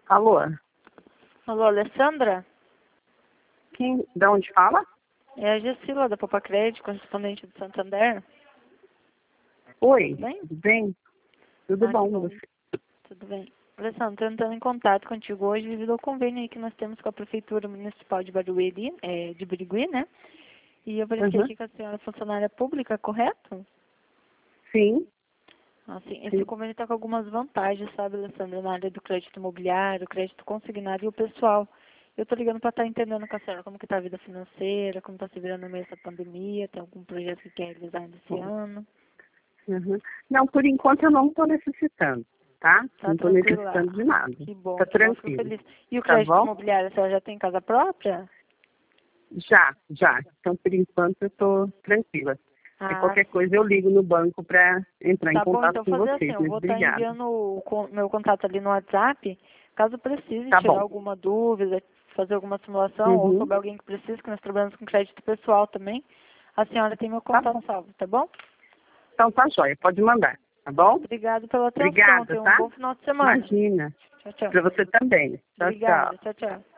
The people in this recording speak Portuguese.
Alô? Alô, Alessandra? Quem, de onde fala? É a Gessila da Popa Crédito, correspondente do Santander. Oi, Tudo bem? tudo bem? Tudo Que bom, bom. você? Tudo bem. Alessandra, estou entrando em contato contigo hoje devido ao convênio aí que nós temos com a Prefeitura Municipal de Barueri, de Birigui, né? E eu apareci Uhum. aqui que a senhora é funcionária pública, correto? Sim, Assim, esse sim. convênio está com algumas vantagens, sabe, Alessandra, na área do crédito imobiliário, crédito consignado e o pessoal. Eu estou ligando para estar entendendo com a senhora como que está a vida financeira, como está se virando no meio dessa pandemia, tem algum projeto que quer realizar ainda esse ano. Uhum. Não, por enquanto eu não estou necessitando, tá? Tá Não estou tranquila. necessitando de nada. Que bom, Tá que bom, fico tranquilo, feliz. E o tá crédito bom? imobiliário, a senhora já tem casa própria? Já. Então, por enquanto eu estou tranquila. E Ah, qualquer sim. coisa eu ligo no banco para entrar em Tá bom, contato então com fazer assim, vocês. eu Mas vou estar obrigada. enviando meu contato ali no WhatsApp, caso precise Tá tirar bom. alguma dúvida, fazer alguma simulação, ou Uhum. souber alguém que precisa, que nós trabalhamos com crédito pessoal também, a senhora tem meu Tá contato bom. salvo, tá bom? Então tá jóia, pode mandar, tá bom? Obrigada pela atenção, Obrigada, tenha um tá? bom final de semana. Imagina. Tchau, tchau. Para você também. Tchau, tchau. Obrigada, tchau, tchau.